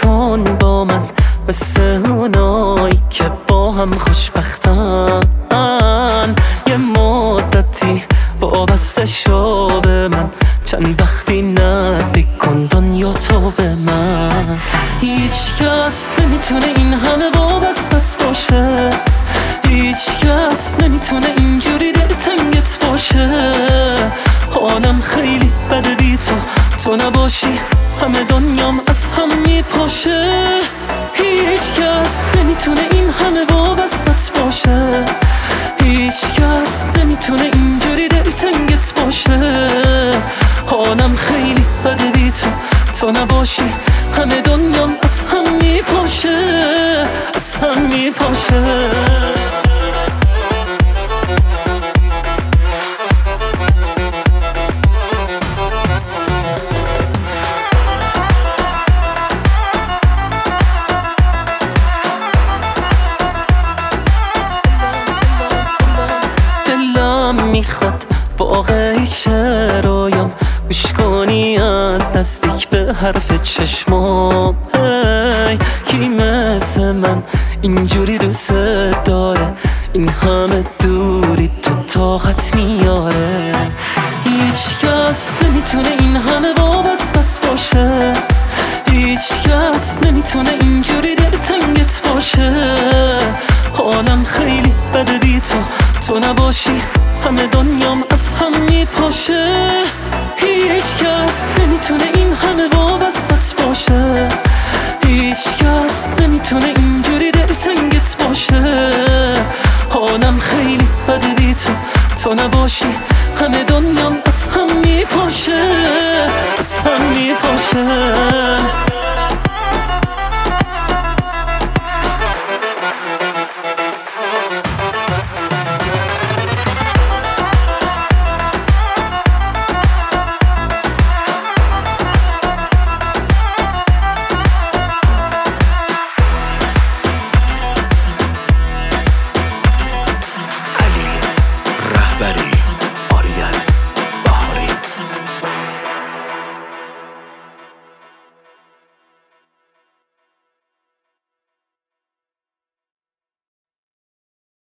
نکن با من مثل اونایی که با هم خوشبختن. یه مدتی وابسته شو به من، چند وقتی نزدیک کن دنیا تو به من. هیچ کس نمیتونه این همه وابستت باشه، هیچ کس نمیتونه اینجوری دلتنگت باشه. حالم خیلی بده بی تو نباشی، همه دنیام از هم میپاشه. هیچ کس نمیتونه این همه وابستت باشه، هیچ کس نمیتونه اینجوری دلتنگت باشه. حالم خیلی بده بی تو نباشی، همه دنیام از هم میپاشه، از هم میپاشه. میخواد واقعی چه رویام گوش کنی از نزدیک به حرف چشمام. کی مثل من اینجوری دوست داره، این همه دوری تو طاقت میاره. هیچ کس نمیتونه این همه وابستت باشه، هیچ کس نمیتونه اینجوری دلتنگت باشه. حالم خیلی بده بی تو نباشی، همه دنیام از هم میپاشه. هیچ کس نمیتونه این همه وابستت باشه، هیچ کس نمیتونه اینجوری دلتنگت باشه. حالم خیلی بده بی تو نباشی، همه دنیام از هم میپاشه، از هم میپاشه.